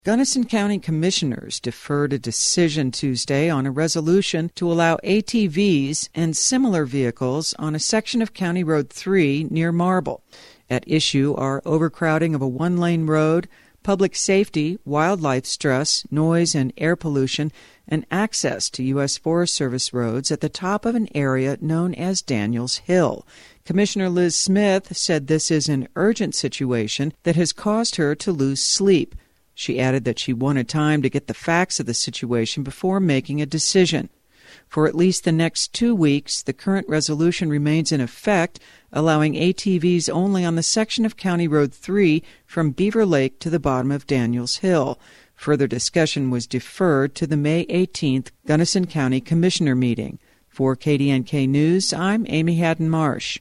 Gunnison County Commissioners deferred a decision Tuesday on a resolution to allow ATVs and similar vehicles on a section of County Road 3 near Marble. At issue are overcrowding of a one-lane road, public safety, wildlife stress, noise and air pollution, and access to U.S. Forest Service roads at the top of an area known as Daniels Hill. Commissioner Liz Smith said this is an urgent situation that has caused her to lose sleep. She added that she wanted time to get the facts of the situation before making a decision. For at least the next 2 weeks, the current resolution remains in effect, allowing ATVs only on the section of County Road 3 from Beaver Lake to the bottom of Daniels Hill. Further discussion was deferred to the May 18th Gunnison County Commissioner meeting. For KDNK News, I'm Amy Haddon Marsh.